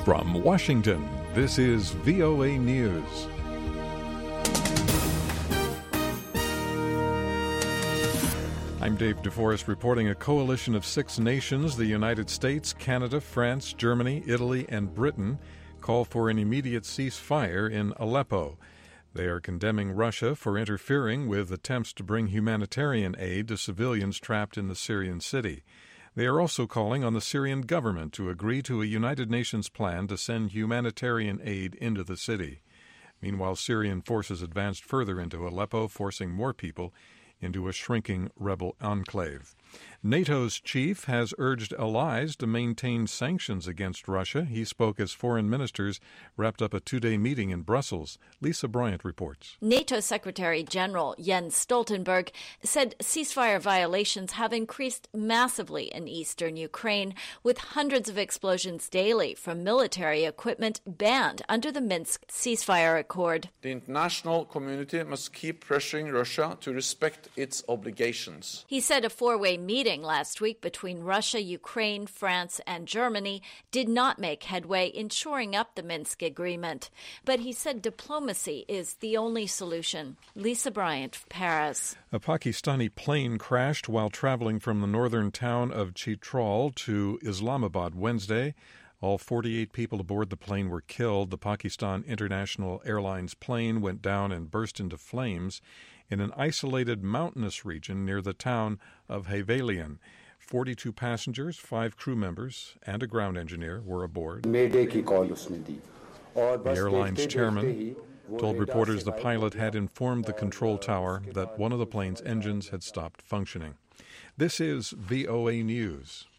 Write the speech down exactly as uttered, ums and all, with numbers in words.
From Washington, this is V O A News. I'm Dave DeForest reporting a coalition of six nations, the United States, Canada, France, Germany, Italy, and Britain, call for an immediate ceasefire in Aleppo. They are condemning Russia for interfering with attempts to bring humanitarian aid to civilians trapped in the Syrian city. They are also calling on the Syrian government to agree to a United Nations plan to send humanitarian aid into the city. Meanwhile, Syrian forces advanced further into Aleppo, forcing more people into a shrinking rebel enclave. NATO's chief has urged allies to maintain sanctions against Russia. He spoke as foreign ministers wrapped up a two-day meeting in Brussels. Lisa Bryant reports. NATO Secretary General Jens Stoltenberg said ceasefire violations have increased massively in eastern Ukraine, with hundreds of explosions daily from military equipment banned under the Minsk ceasefire accord. The international community must keep pressuring Russia to respect its obligations. He said a four-way meeting last week between Russia, Ukraine, France, and Germany did not make headway in shoring up the Minsk agreement. But he said diplomacy is the only solution. Lisa Bryant, Paris. A Pakistani plane crashed while traveling from the northern town of Chitral to Islamabad Wednesday. All forty-eight people aboard the plane were killed. The Pakistan International Airlines plane went down and burst into flames in an isolated mountainous region near the town of Havelian. forty-two passengers, five crew members, and a ground engineer were aboard. The airline's chairman told reporters the pilot had informed the control tower that one of the plane's engines had stopped functioning. This is V O A News.